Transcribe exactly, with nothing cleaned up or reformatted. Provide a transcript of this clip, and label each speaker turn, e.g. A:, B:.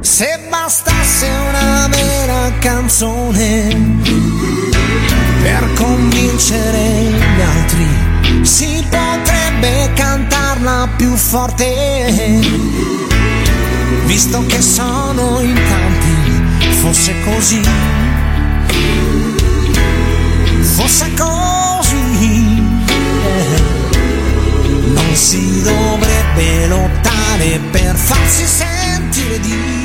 A: Se bastasse una vera canzone per convincere gli altri, si potrebbe cantarla più forte. Visto che sono in tanti, fosse così, fosse così, non si dovrebbe lottare per farsi sentire di